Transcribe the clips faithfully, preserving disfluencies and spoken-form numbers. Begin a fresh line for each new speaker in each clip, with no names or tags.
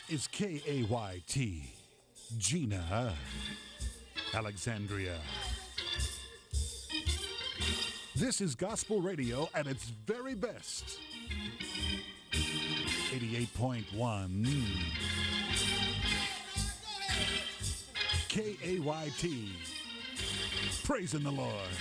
is K A Y T, Gina Alexandria. This is gospel radio at its very best. eighty-eight point one K A Y T. Praising the Lord.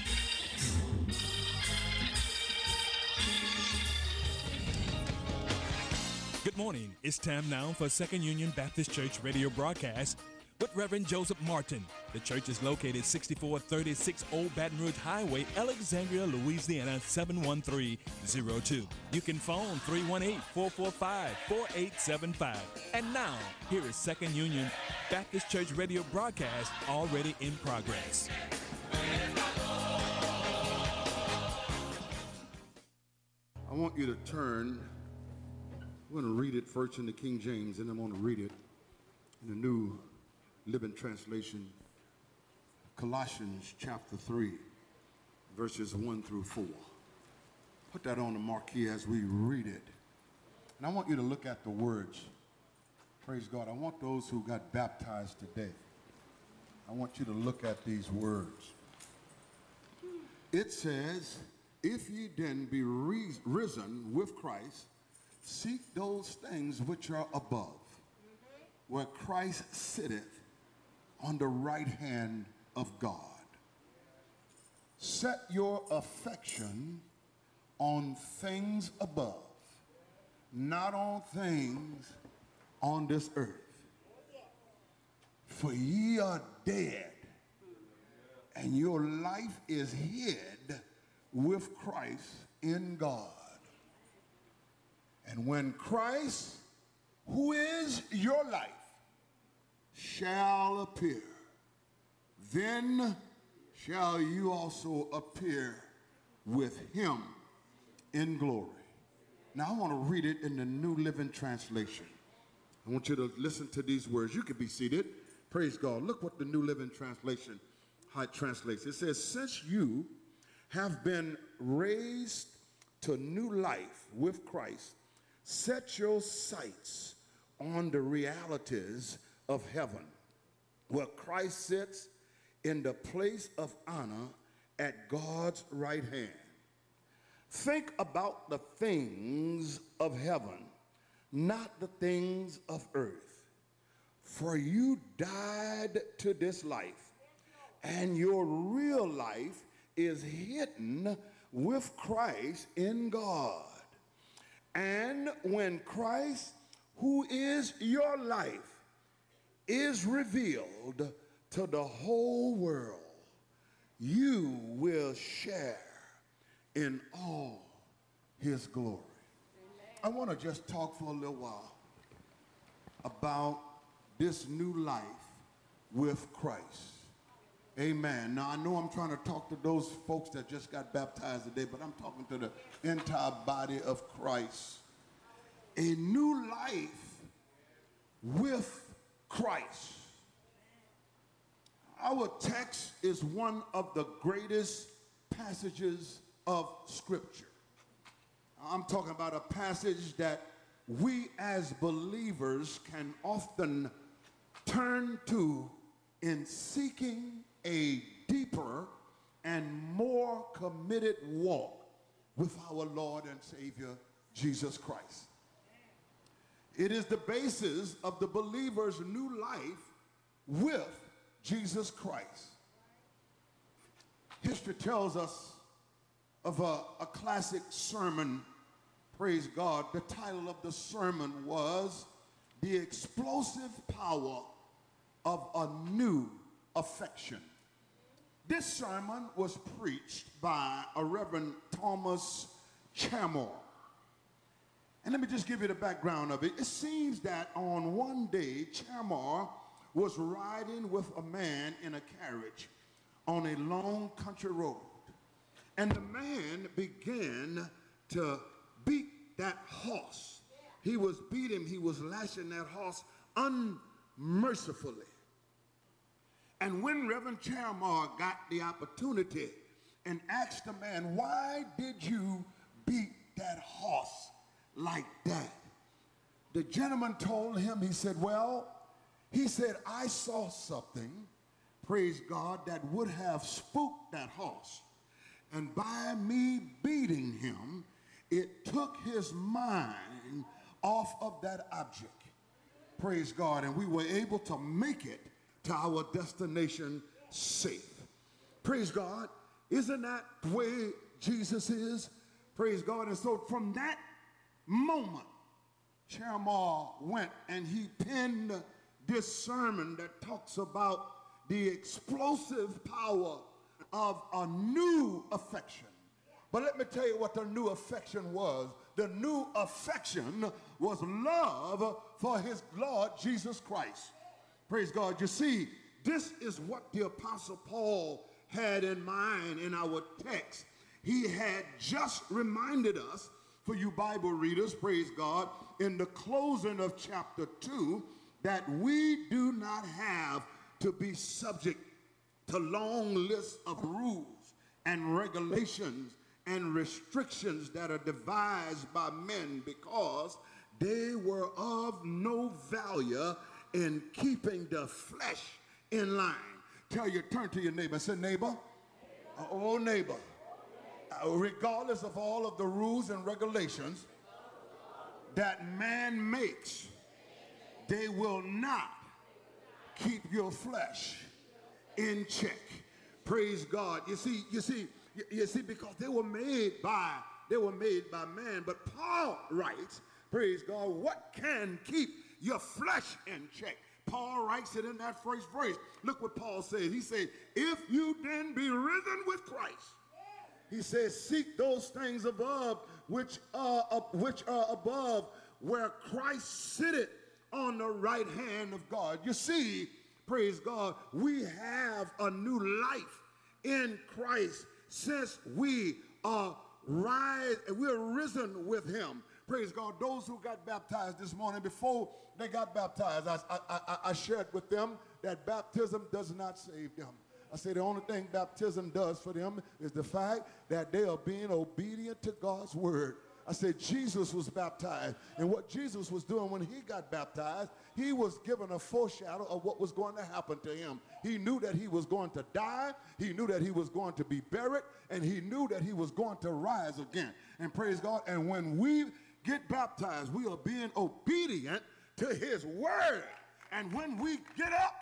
Good morning. It's time now for Second Union Baptist Church radio broadcast with Reverend Joseph Martin. The church is located sixty-four thirty-six Old Baton Rouge Highway, Alexandria, Louisiana, seven one three zero two. You can phone three one eight, four four five, four eight seven five. And now, here is Second Union Baptist Church radio broadcast already in progress.
I want you to turn. I'm going to read it first in the King James, and I'm going to read it in the New Living Translation. Colossians chapter three, verses one through four. Put that on the marquee as we read it. And I want you to look at the words. Praise God. I want those who got baptized today. I want you to look at these words. It says, if ye then be risen with Christ, seek those things which are above, mm-hmm. where Christ sitteth on the right hand of God. Set your affection on things above, not on things on this earth. For ye are dead, and your life is hid with Christ in God. And when Christ, who is your life, shall appear, then shall you also appear with him in glory. Now I want to read it in the New Living Translation. I want you to listen to these words. You can be seated. Praise God. Look what the New Living Translation, how it translates. It says, since you have been raised to new life with Christ, set your sights on the realities of heaven, where Christ sits in the place of honor at God's right hand. Think about the things of heaven, not the things of earth. For you died to this life, and your real life is hidden with Christ in God. And when Christ, who is your life, is revealed to the whole world, you will share in all his glory. Amen. I want to just talk for a little while about this new life with Christ. Amen. Now, I know I'm trying to talk to those folks that just got baptized today, but I'm talking to the entire body of Christ. A new life with Christ. Our text is one of the greatest passages of Scripture. I'm talking about a passage that we as believers can often turn to in seeking a deeper and more committed walk with our Lord and Savior, Jesus Christ. It is the basis of the believer's new life with Jesus Christ. History tells us of a, a classic sermon, praise God. The title of the sermon was The Explosive Power of a New Affection. This sermon was preached by a Reverend Thomas Chamor. And let me just give you the background of it. It seems that on one day, Chamor was riding with a man in a carriage on a long country road. And the man began to beat that horse. He was beating, he was lashing that horse unmercifully. And when Reverend Chamor got the opportunity and asked the man, why did you beat that horse like that? the gentleman told him, he said, well, he said, I saw something, praise God, that would have spooked that horse. And by me beating him, it took his mind off of that object. Praise God. And we were able to make it to our destination safe. Praise God. Isn't that the way Jesus is? Praise God. And so from that moment, Chairman went and he penned this sermon that talks about the explosive power of a new affection. But let me tell you what the new affection was. The new affection was love for his Lord Jesus Christ. Praise God. You see, this is what the Apostle Paul had in mind in our text. He had just reminded us, for you Bible readers, praise God, in the closing of chapter two, that we do not have to be subject to long lists of rules and regulations and restrictions that are devised by men, because they were of no value in keeping the flesh in line. Tell you, turn to your neighbor, say, neighbor, oh neighbor, uh, regardless of all of the rules and regulations that man makes, they will not keep your flesh in check. Praise God. You see, you see, you, you see, because they were made by, they were made by man. But Paul writes, praise God, what can keep your flesh in check? Paul writes it in that first verse. Look what Paul says. He said, if you then be risen with Christ, he says, seek those things above which are, uh, which are above, where Christ sitteth on the right hand of God. You see, praise God, we have a new life in Christ since we are rise, we're risen with him. Praise God. Those who got baptized this morning, before they got baptized, I, I, I, I shared with them that baptism does not save them. I say the only thing baptism does for them is the fact that they are being obedient to God's word. I said Jesus was baptized, and what Jesus was doing when he got baptized, he was given a foreshadow of what was going to happen to him. He knew that he was going to die, he knew that he was going to be buried, and he knew that he was going to rise again. And praise God, and when we get baptized, we are being obedient to his word. And when we get up,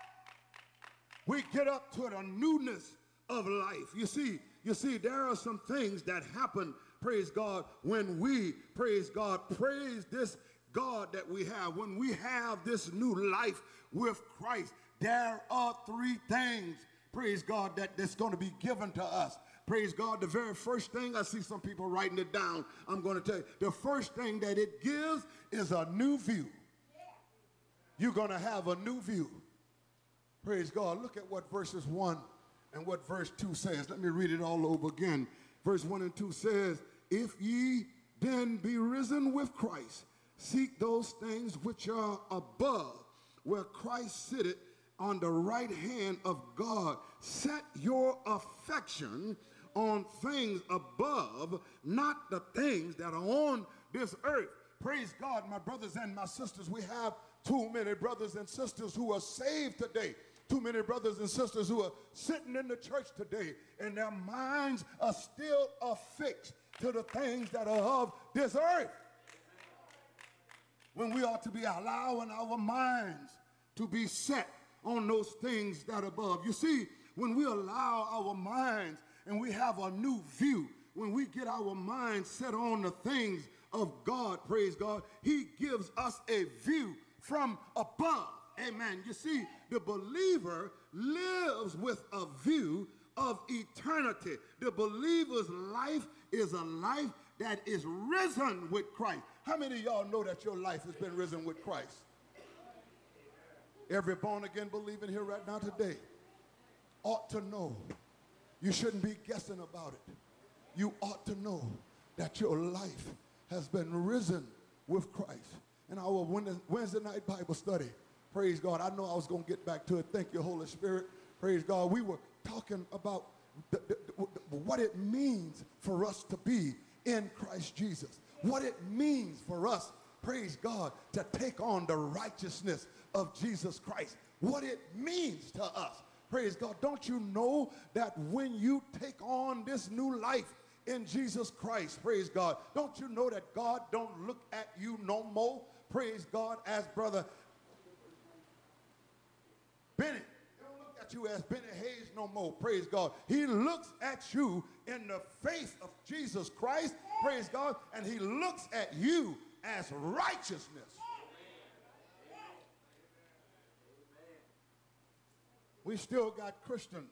we get up to a newness of life. You see, you see, there are some things that happen, praise God, when we, praise God, praise this God that we have. When we have this new life with Christ, there are three things, praise God, that, that's going to be given to us. Praise God, the very first thing, I see some people writing it down, I'm going to tell you, the first thing that it gives is a new view. You're going to have a new view. Praise God. Look at what verses one and what verse two says. Let me read it all over again. Verse one and two says, if ye then be risen with Christ, seek those things which are above, where Christ sitteth on the right hand of God. Set your affection on things above, not the things that are on this earth. Praise God, my brothers and my sisters. We have too many brothers and sisters who are saved today. Too many brothers and sisters who are sitting in the church today, and their minds are still affixed to the things that are of this earth, when we ought to be allowing our minds to be set on those things that are above. You see, when we allow our minds and we have a new view, when we get our minds set on the things of God, praise God, he gives us a view from above. Amen. You see, the believer lives with a view of eternity. The believer's life is a life that is risen with Christ. How many of y'all know that your life has been risen with Christ? Every born-again believer here right now today ought to know. You shouldn't be guessing about it. You ought to know that your life has been risen with Christ. In our Wednesday night Bible study, praise God, I know I was going to get back to it. Thank you, Holy Spirit. Praise God. We were talking about the, the, the, what it means for us to be in Christ Jesus. What it means for us praise God, to take on the righteousness of Jesus Christ, what it means to us. Praise God. Don't you know that when you take on this new life in Jesus Christ, praise God, don't you know that God don't look at you no more, praise God, as brother Bennett. He don't look at you as Bennett Hayes no more, praise God. He looks at you in the faith of Jesus Christ, praise God, and he looks at you as righteousness. We still got Christians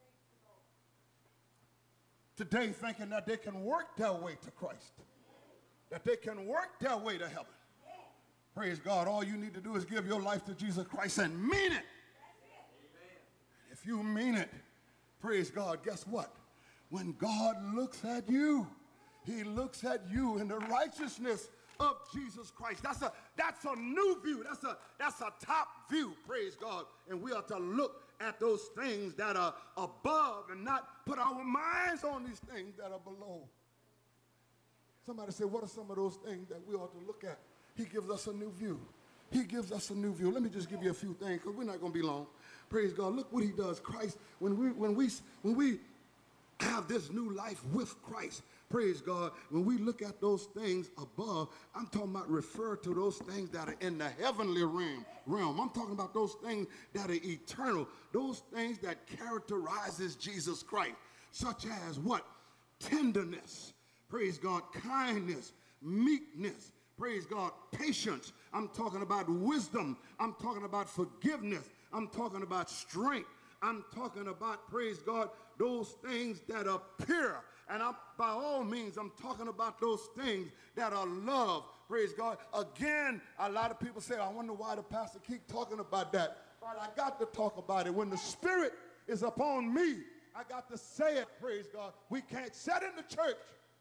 today thinking that they can work their way to Christ, that they can work their way to heaven. Praise God. All you need to do is give your life to Jesus Christ and mean it. If you mean it, praise God, guess what? When God looks at you, he looks at you in the righteousness of Jesus Christ. That's a that's a new view. That's a that's a top view, praise God. And we are to look at those things that are above and not put our minds on these things that are below. Somebody said, what are some of those things that we ought to look at? He gives us a new view. He gives us a new view. Let me just give you a few things because we're not going to be long. Praise God. Look what he does. Christ, when we when we when we have this new life with Christ, praise God, when we look at those things above, I'm talking about refer to those things that are in the heavenly realm. realm. I'm talking about those things that are eternal, those things that characterizes Jesus Christ, such as what? Tenderness, praise God, kindness, meekness, praise God, patience. I'm talking about wisdom. I'm talking about forgiveness. I'm talking about strength. I'm talking about, praise God, those things that are pure. And I'm, by all means, I'm talking about those things that are love. Praise God. Again, a lot of people say, I wonder why the pastor keep talking about that. But I got to talk about it. When the Spirit is upon me, I got to say it, praise God. We can't sit in the church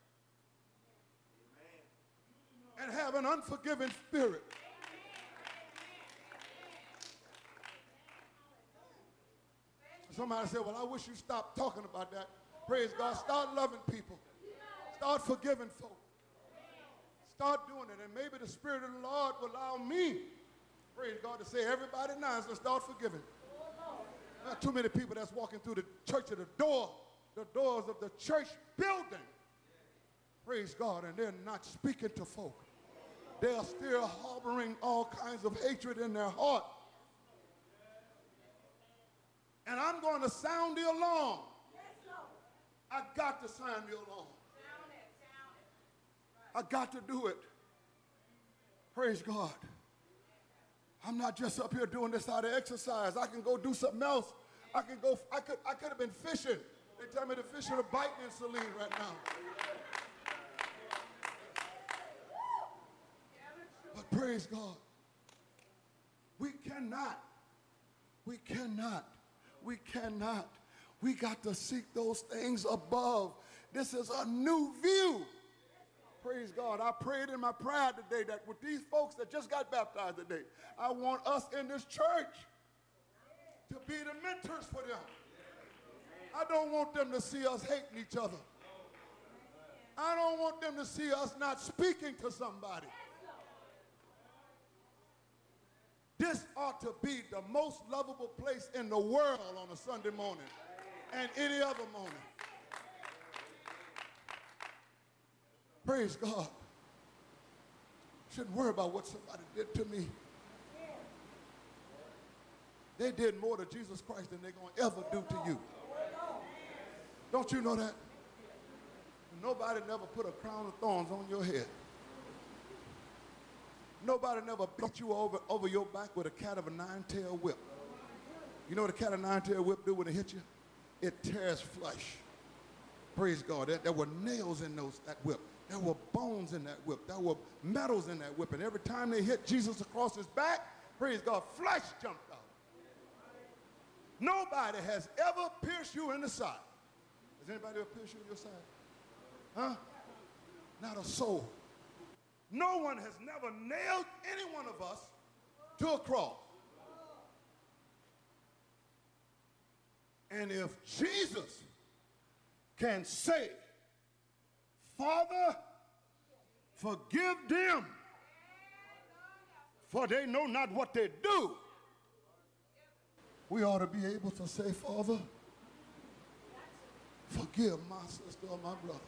and have an unforgiving spirit. Somebody said, well, I wish you stopped talking about that. Praise God. Start loving people. Start forgiving folk. Start doing it. And maybe the Spirit of the Lord will allow me, praise God, to say everybody nice and start forgiving. Not too many people that's walking through the church at the door, the doors of the church building. Praise God. And they're not speaking to folk. They are still harboring all kinds of hatred in their heart. And I'm going to sound the alarm. I got to sound the alarm. I got to do it. Praise God. I'm not just up here doing this out of exercise. I can go do something else. I can go, I could, I could have been fishing. They tell me the fish are biting in Saline right now. But praise God. We cannot, we cannot We cannot. We got to seek those things above. This is a new view. Praise God. I prayed in my prayer today that with these folks that just got baptized today, I want us in this church to be the mentors for them. I don't want them to see us hating each other. I don't want them to see us not speaking to somebody. This ought to be the most lovable place in the world on a Sunday morning and any other morning. Praise God. Shouldn't worry about what somebody did to me. They did more to Jesus Christ than they're going to ever do to you. Don't you know that? Nobody never put a crown of thorns on your head. Nobody never beat you over, over your back with a cat of a nine-tailed whip. You know what a cat of a nine-tailed whip do when it hits you? It tears flesh. Praise God. There, there were nails in those, that whip. There were bones in that whip. There were metals in that whip. And every time they hit Jesus across his back, praise God, flesh jumped out. Nobody has ever pierced you in the side. Has anybody ever pierced you in your side? Huh? Not a soul. No one has never nailed any one of us to a cross. And if Jesus can say, Father, forgive them, for they know not what they do. We ought to be able to say, Father, forgive my sister or my brother.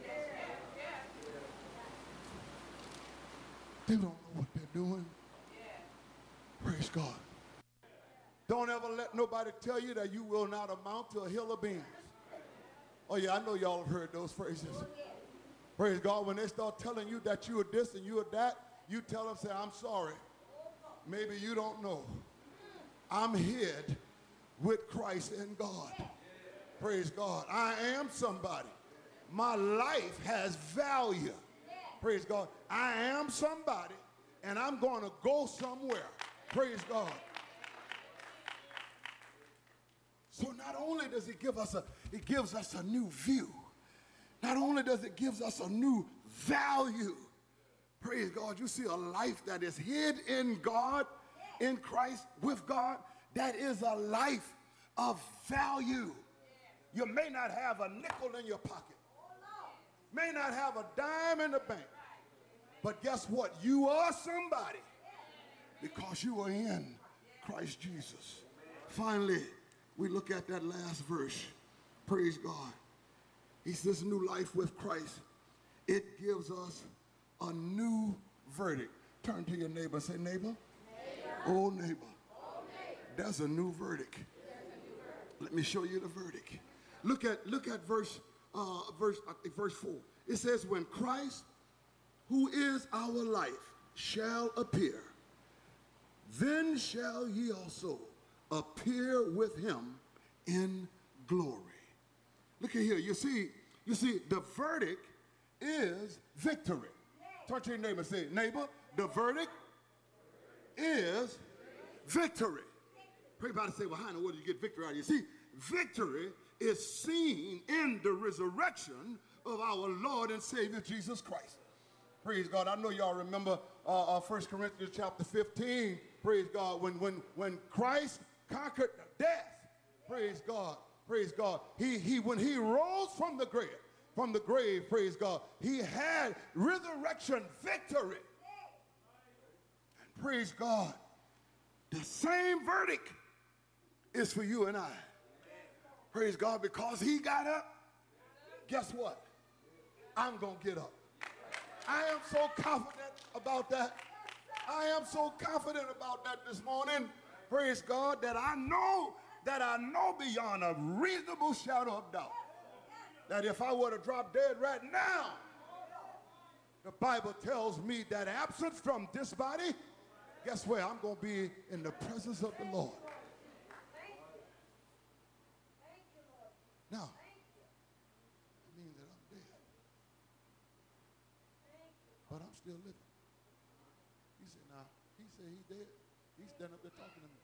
They don't know what they're doing. Praise God. Don't ever let nobody tell you that you will not amount to a hill of beans. Oh yeah, I know y'all have heard those phrases. Praise God. When they start telling you that you are this and you are that, you tell them, say, I'm sorry. Maybe you don't know. I'm hid with Christ in God. Praise God. I am somebody. My life has value. Praise God. I am somebody, and I'm going to go somewhere. Praise God. So not only does it give us a, it gives us a new view. Not only does it give us a new value. Praise God. You see a life that is hid in God, in Christ, with God. That is a life of value. You may not have a nickel in your pocket. May not have a dime in the bank. But guess what? You are somebody because you are in Christ Jesus. Finally, we look at that last verse. Praise God. He says new life with Christ. It gives us a new verdict. Turn to your neighbor and say, neighbor, neighbor. Oh, neighbor. Oh, neighbor. There's a new verdict. A new verdict. Let me show you the verdict. Look at, look at verse, uh, verse, I think verse four. It says, when Christ, who is our life, shall appear, then shall ye also appear with him in glory. Look at here. You see, you see, the verdict is victory. Turn to your neighbor and say, neighbor, the verdict is victory. Everybody say, well, how in the world do you get victory out of? You see, victory is seen in the resurrection of our Lord and Savior Jesus Christ. Praise God. I know y'all remember uh, uh, First Corinthians chapter fifteen. Praise God. When, when, when Christ conquered death, praise God, praise God. He, he, when he rose from the grave, from the grave, praise God, he had resurrection victory. And praise God, the same verdict is for you and I. Praise God, because he got up, guess what? I'm going to get up. I am so confident about that. I am so confident about that this morning, praise God, that I know, that I know beyond a reasonable shadow of doubt that if I were to drop dead right now, the Bible tells me that absent from this body, guess where? I'm going to be in the presence of the Lord. Now, it means that I'm dead, but I'm still living. He said, now, he said he's dead. He's standing up there talking to me.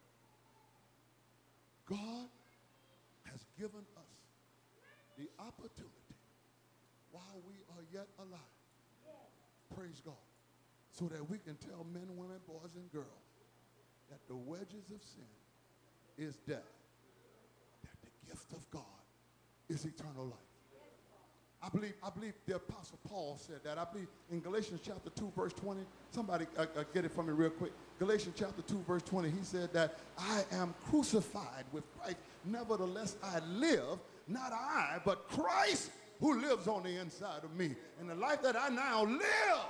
God has given us the opportunity while we are yet alive, praise God, so that we can tell men, women, boys, and girls that the wages of sin is death, that the gift of God is eternal life. I believe, I believe the Apostle Paul said that. I believe in Galatians chapter two, verse twenty. Somebody uh, uh, get it for me real quick. Galatians chapter two, verse twenty. He said that I am crucified with Christ. Nevertheless, I live, not I, but Christ who lives on the inside of me. And the life that I now live.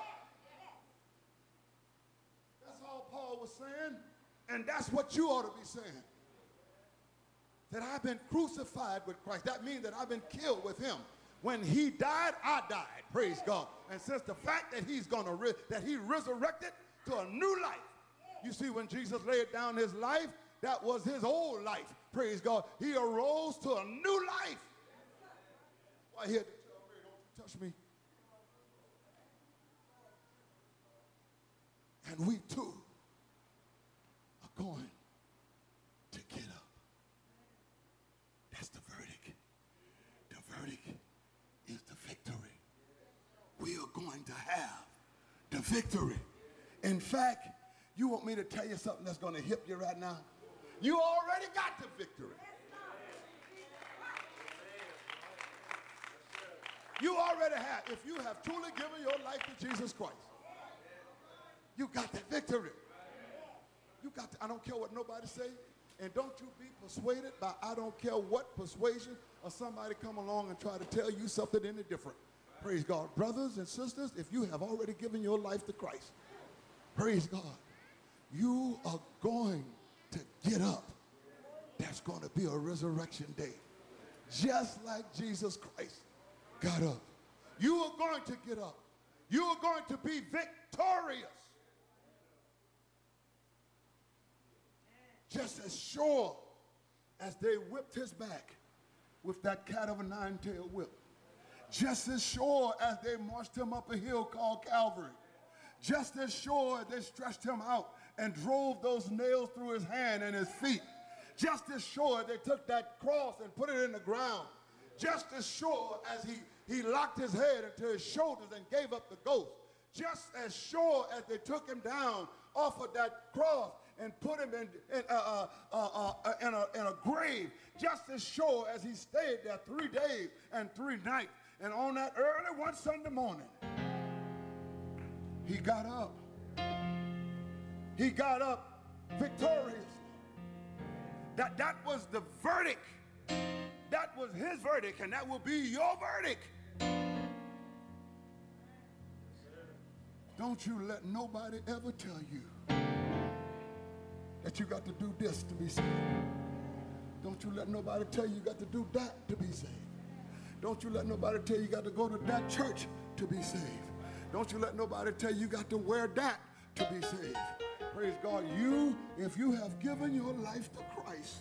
That's all Paul was saying. And that's what you ought to be saying. That I've been crucified with Christ. That means that I've been killed with him. When he died, I died. Praise God. And since the fact that he's going to, re- that he resurrected to a new life. You see, when Jesus laid down his life, that was his old life. Praise God. He arose to a new life. I hear, don't touch me. And we too are going to get up. That's the verdict. The verdict is the victory. We are going to have the victory. In fact, you want me to tell you something that's going to hit you right now? You already got the victory. You already have. If you have truly given your life to Jesus Christ, you got the victory. you got to, I don't care what nobody say. And don't you be persuaded by I don't care what persuasion or somebody come along and try to tell you something any different. Praise God. Brothers and sisters, if you have already given your life to Christ, praise God, you are going to get up. That's going to be a resurrection day. Just like Jesus Christ got up. You are going to get up. You are going to be victorious. Just as sure as they whipped his back with that cat of a nine-tailed whip. Just as sure as they marched him up a hill called Calvary. Just as sure as they stretched him out and drove those nails through his hand and his feet. Just as sure they took that cross and put it in the ground. Just as sure as he, he locked his head into his shoulders and gave up the ghost. Just as sure as they took him down off of that cross and put him in, in, uh, uh, uh, uh, in, a, in a grave. Just as sure as he stayed there three days and three nights. And on that early one Sunday morning, he got up. He got up victorious. That, that was the verdict. That was his verdict, and that will be your verdict. Don't you let nobody ever tell you that you got to do this to be saved. Don't you let nobody tell you you got to do that to be saved. Don't you let nobody tell you you got to go to that church to be saved. Don't you let nobody tell you you got to wear that to be saved. Praise God. You, if you have given your life to Christ,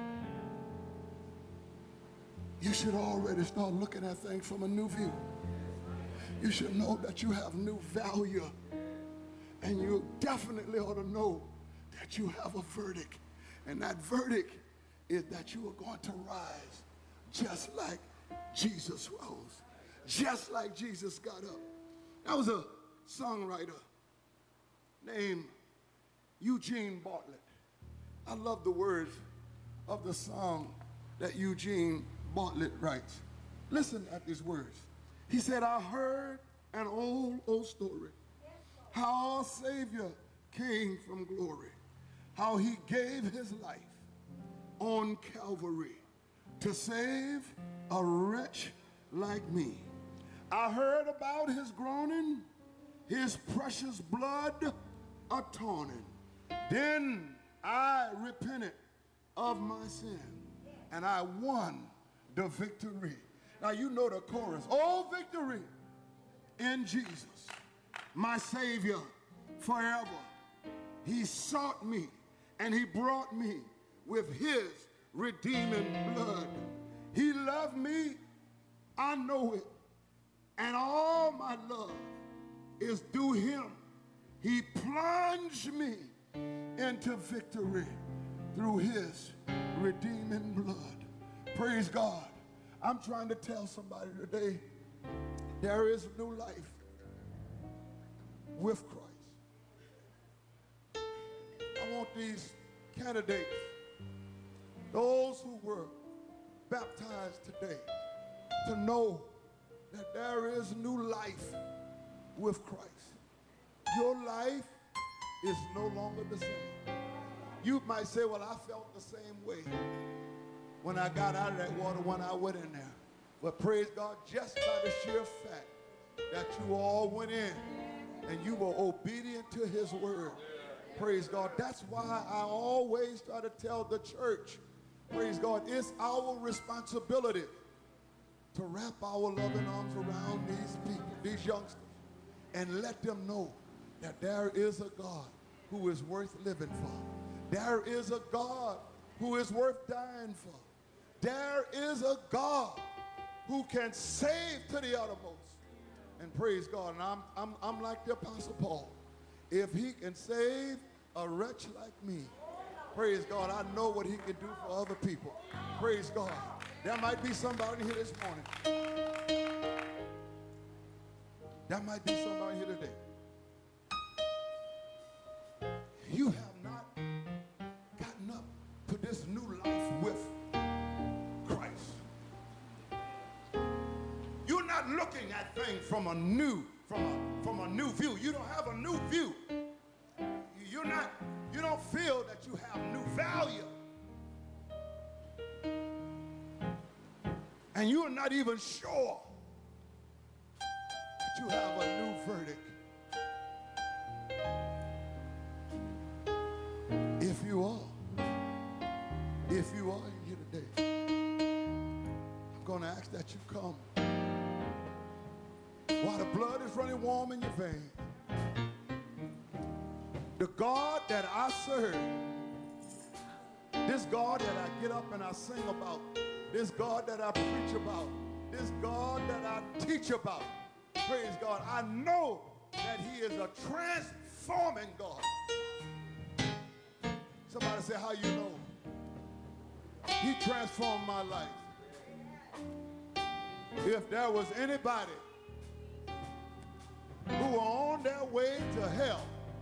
you should already start looking at things from a new view. You should know that you have new value. And you definitely ought to know that you have a verdict. And that verdict is that you are going to rise just like Jesus rose. Just like Jesus got up. There was a songwriter named Eugene Bartlett. I love the words of the song that Eugene Bartlett writes. Listen at these words. He said, I heard an old, old story, how our Savior came from glory, how he gave his life on Calvary to save a wretch like me. I heard about his groaning, his precious blood atoning. Then I repented of my sin, and I won the victory. Now you know the chorus. Oh, victory in Jesus, my Savior forever. He sought me, and he brought me with his redeeming blood. He loved me, I know it, and all my love is due him. He plunged me into victory through his redeeming blood. Praise God. I'm trying to tell somebody today, there is new life with Christ. I want these candidates, those who were baptized today, to know that there is new life with Christ. Your life is no longer the same. You might say, well, I felt the same way when I got out of that water when I went in there. But praise God, just by the sheer fact that you all went in and you were obedient to his word. Praise God. That's why I always try to tell the church, praise God, it's our responsibility to wrap our loving arms around these people, these youngsters, and let them know that there is a God who is worth living for. There is a God who is worth dying for. There is a God who can save to the uttermost. And praise God. And I'm, I'm, I'm like the Apostle Paul. If he can save a wretch like me, praise God, I know what he can do for other people. Praise God. There might be somebody here this morning. There might be somebody here today. You have not gotten up to this new life with Christ. You're not looking at things from a new, from a, from a new view. You don't have a new view. You're not, you don't feel and you are not even sure that you have a new verdict. If you are, if you are in here today, I'm going to ask that you come while the blood is running warm in your veins. The God that I serve, this God that I get up and I sing about, this God that I preach about, this God that I teach about, praise God, I know that he is a transforming God. Somebody say, how you know? He transformed my life. If there was anybody who were on their way to hell,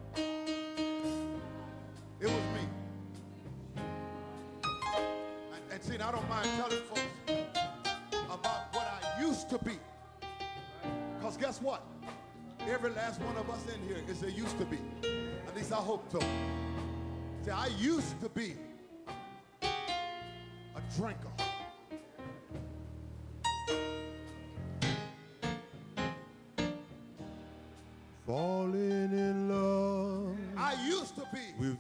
it was me. And, and see, I don't mind telling folks about what I used to be. Because guess what? Every last one of us in here is a used to be. At least I hope so. See, I used to be a drinker.
Falling in love.
I used to be
with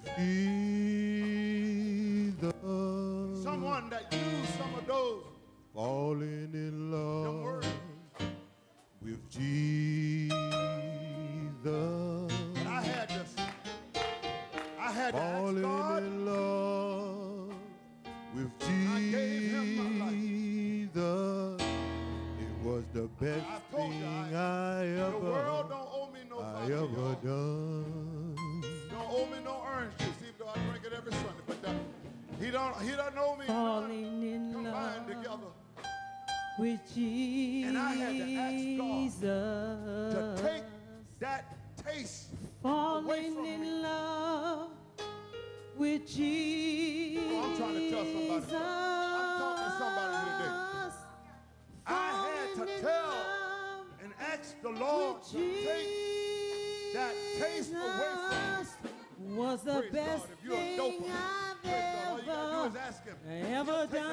Jesus.
Someone that used some of those.
Falling in love with Jesus.
But I had to, I had to ask
Falling
God.
in love with Jesus. It was the best
told you,
thing
I-
I,
The
ever,
world don't owe me no
I
vodka,
ever
y'all.
done.
Don't owe me no orange juice, even though I drink it every Sunday. But that, he don't, he don't owe me
Falling in
none combined
love
together.
with Jesus.
And I had to ask God to take that taste away
Falling
from
in
me.
love with Jesus.
Oh, I'm trying to tell somebody something. I'm talking to somebody here today. I had to tell and ask the Lord to take that taste away from me.
Was the
Praise
best
God. If you're a
thing
doper,
I've
praise God. All you gotta do
ever,
is ask him.
ever
He'll take the